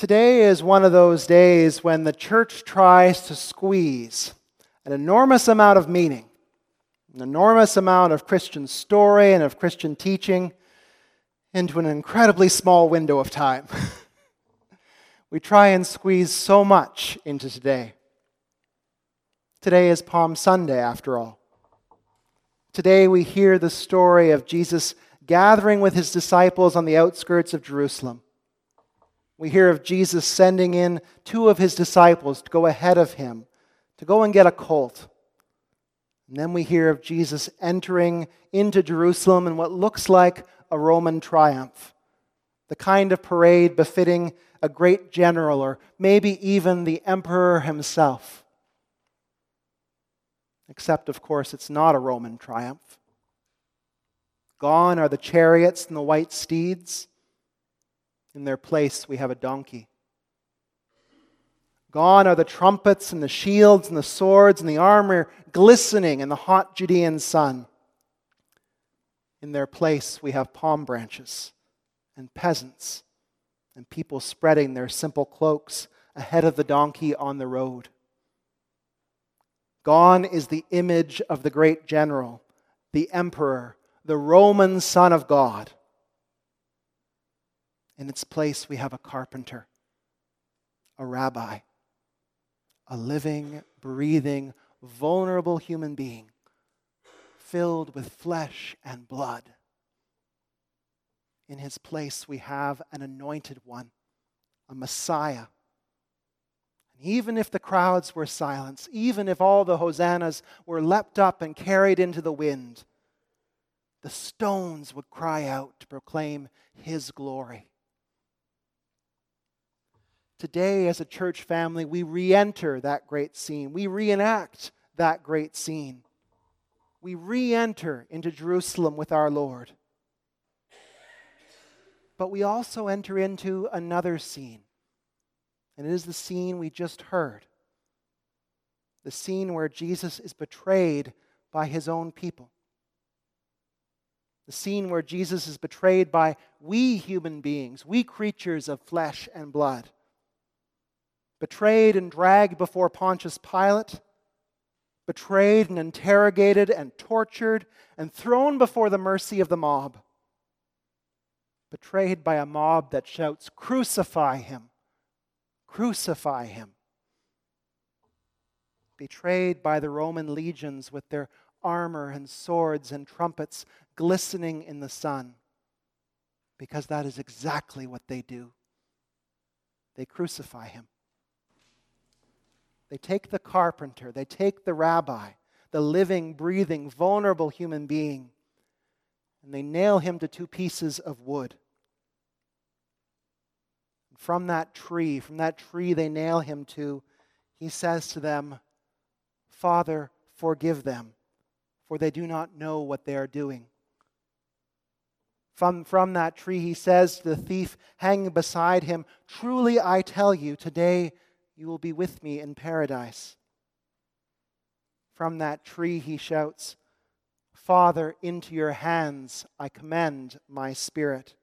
Today is one of those days when the church tries to squeeze an enormous amount of meaning, an enormous amount of Christian story and of Christian teaching into an incredibly small window of time. We try and squeeze so much into today. Today is Palm Sunday, after all. Today we hear the story of Jesus gathering with his disciples on the outskirts of Jerusalem. We hear of Jesus sending in two of his disciples to go ahead of him, to go and get a colt. And then we hear of Jesus entering into Jerusalem in what looks like a Roman triumph, the kind of parade befitting a great general or maybe even the emperor himself. Except, of course, it's not a Roman triumph. Gone are the chariots and the white steeds. In their place, we have a donkey. Gone are the trumpets and the shields and the swords and the armor glistening in the hot Judean sun. In their place, we have palm branches and peasants and people spreading their simple cloaks ahead of the donkey on the road. Gone is the image of the great general, the emperor, the Roman Son of God. In its place, we have a carpenter, a rabbi, a living, breathing, vulnerable human being filled with flesh and blood. In his place, we have an anointed one, a Messiah. And even if the crowds were silenced, even if all the hosannas were leapt up and carried into the wind, the stones would cry out to proclaim his glory. Today, as a church family, we re-enter that great scene. We reenact that great scene. We re-enter into Jerusalem with our Lord. But we also enter into another scene. And it is the scene we just heard. The scene where Jesus is betrayed by his own people. The scene where Jesus is betrayed by we human beings, we creatures of flesh and blood. Betrayed and dragged before Pontius Pilate, betrayed and interrogated and tortured and thrown before the mercy of the mob. Betrayed by a mob that shouts, "Crucify him! Crucify him!" Betrayed by the Roman legions with their armor and swords and trumpets glistening in the sun, because that is exactly what they do. They crucify him. They take the carpenter, they take the rabbi, the living, breathing, vulnerable human being, and they nail him to two pieces of wood. And from that tree they nail him to, he says to them, "Father, forgive them, for they do not know what they are doing." From that tree he says to the thief hanging beside him, "Truly I tell you, today you will be with me in paradise." From that tree he shouts, "Father, into your hands I commend my spirit."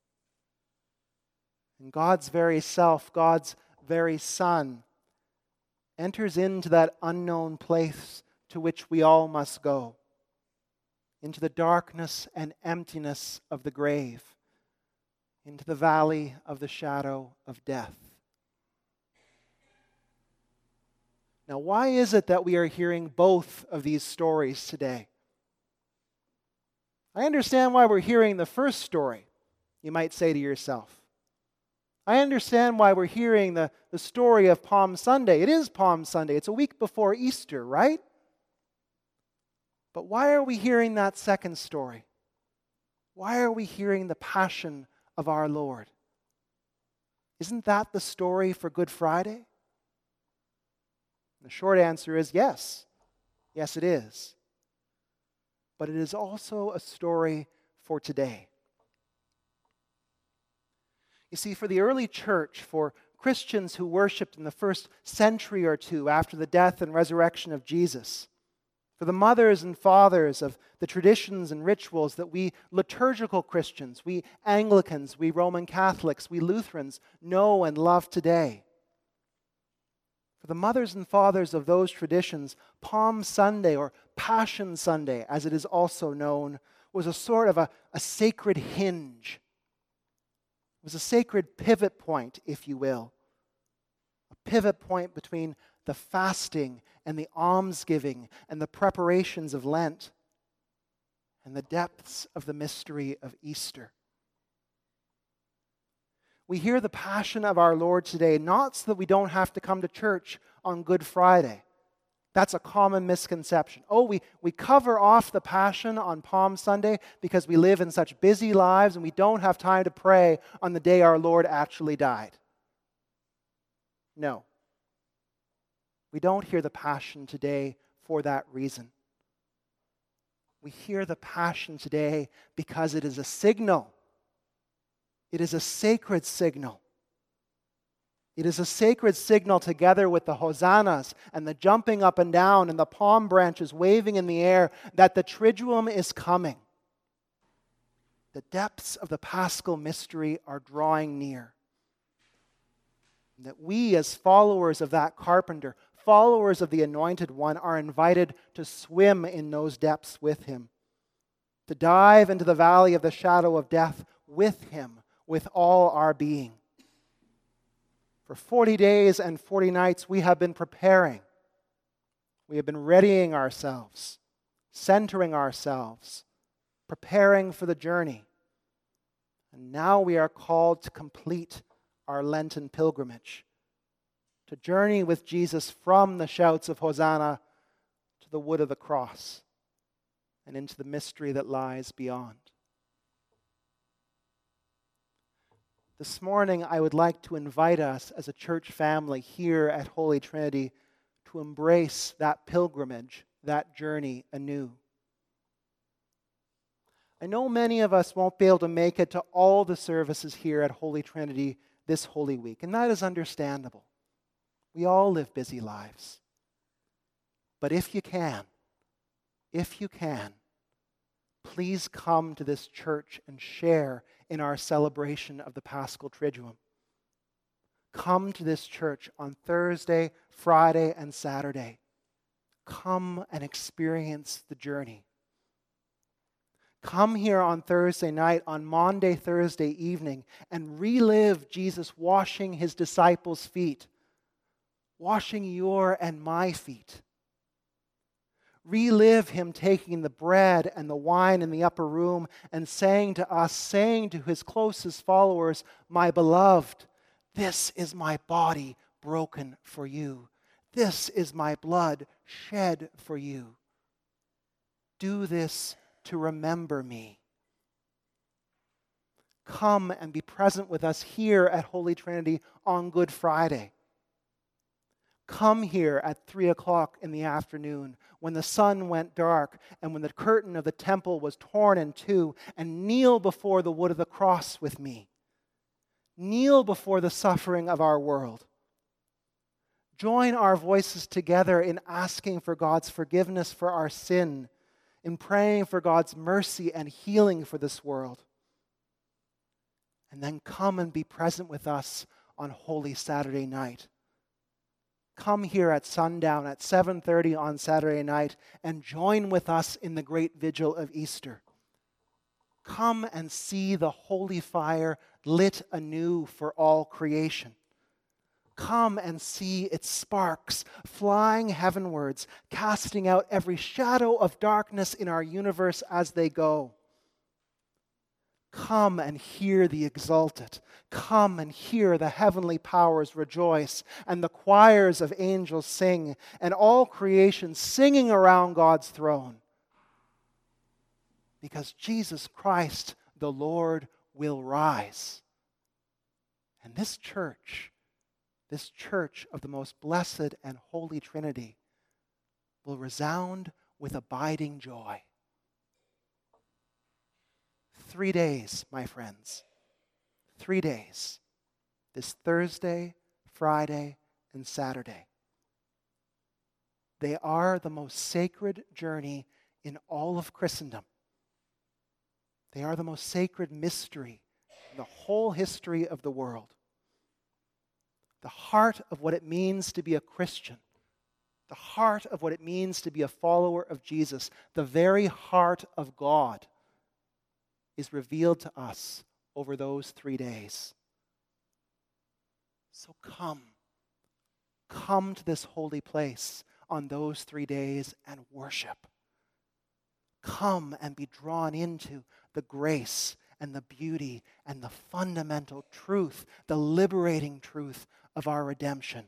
And God's very self, God's very Son, enters into that unknown place to which we all must go, into the darkness and emptiness of the grave, into the valley of the shadow of death. Now, why is it that we are hearing both of these stories today? I understand why we're hearing the first story, you might say to yourself. I understand why we're hearing the story of Palm Sunday. It is Palm Sunday. It's a week before Easter, right? But why are we hearing that second story? Why are we hearing the passion of our Lord? Isn't that the story for Good Friday? The short answer is yes. Yes, it is. But it is also a story for today. You see, for the early church, for Christians who worshipped in the first century or two after the death and resurrection of Jesus, For the mothers and fathers of the traditions and rituals that we liturgical Christians, we Anglicans, we Roman Catholics, we Lutherans know and love today. For the mothers and fathers of those traditions, Palm Sunday, or Passion Sunday, as it is also known, was a sort of a sacred hinge. It was a sacred pivot point, if you will. A pivot point between the fasting and the almsgiving and the preparations of Lent and the depths of the mystery of Easter. We hear the passion of our Lord today, not so that we don't have to come to church on Good Friday. That's a common misconception. Oh, we cover off the passion on Palm Sunday because we live in such busy lives and we don't have time to pray on the day our Lord actually died. No. We don't hear the passion today for that reason. We hear the passion today because it is a signal. It is a sacred signal. It is a sacred signal together with the hosannas and the jumping up and down and the palm branches waving in the air that the Triduum is coming. The depths of the Paschal mystery are drawing near. And that we as followers of that carpenter, followers of the Anointed One, are invited to swim in those depths with Him, to dive into the valley of the shadow of death with Him, with all our being. For 40 days and 40 nights we have been preparing. We have been readying ourselves, centering ourselves, preparing for the journey. And now we are called to complete our Lenten pilgrimage, to journey with Jesus from the shouts of Hosanna to the wood of the cross and into the mystery that lies beyond. This morning, I would like to invite us as a church family here at Holy Trinity to embrace that pilgrimage, that journey anew. I know many of us won't be able to make it to all the services here at Holy Trinity this Holy Week, and that is understandable. We all live busy lives. But if you can, please come to this church and share in our celebration of the Paschal Triduum. Come to this church on Thursday, Friday, and Saturday. Come and experience the journey. Come here on Thursday night, on Maundy Thursday evening, and relive Jesus washing His disciples' feet, washing your and my feet. Relive Him taking the bread and the wine in the upper room and saying to us, saying to His closest followers, "My beloved, this is my body broken for you. This is my blood shed for you. Do this to remember me." Come and be present with us here at Holy Trinity on Good Friday. Come here at 3 o'clock in the afternoon when the sun went dark and when the curtain of the temple was torn in two, and kneel before the wood of the cross with me. Kneel before the suffering of our world. Join our voices together in asking for God's forgiveness for our sin, in praying for God's mercy and healing for this world. And then come and be present with us on Holy Saturday night. Come here at sundown at 7:30 on Saturday night and join with us in the great vigil of Easter. Come and see the holy fire lit anew for all creation. Come and see its sparks flying heavenwards, casting out every shadow of darkness in our universe as they go. Come and hear the exalted. Come and hear the heavenly powers rejoice, and the choirs of angels sing, and all creation singing around God's throne. Because Jesus Christ, the Lord, will rise. And this church of the most blessed and holy Trinity, will resound with abiding joy. 3 days, my friends. 3 days. This Thursday, Friday, and Saturday. They are the most sacred journey in all of Christendom. They are the most sacred mystery in the whole history of the world. The heart of what it means to be a Christian, the heart of what it means to be a follower of Jesus, the very heart of God, is revealed to us over those 3 days. So come to this holy place on those 3 days and worship. Come and be drawn into the grace and the beauty and the fundamental truth, the liberating truth of our redemption.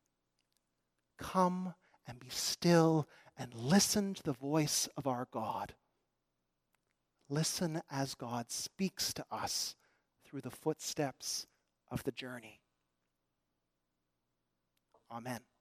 Come and be still and listen to the voice of our God. Listen as God speaks to us through the footsteps of the journey. Amen.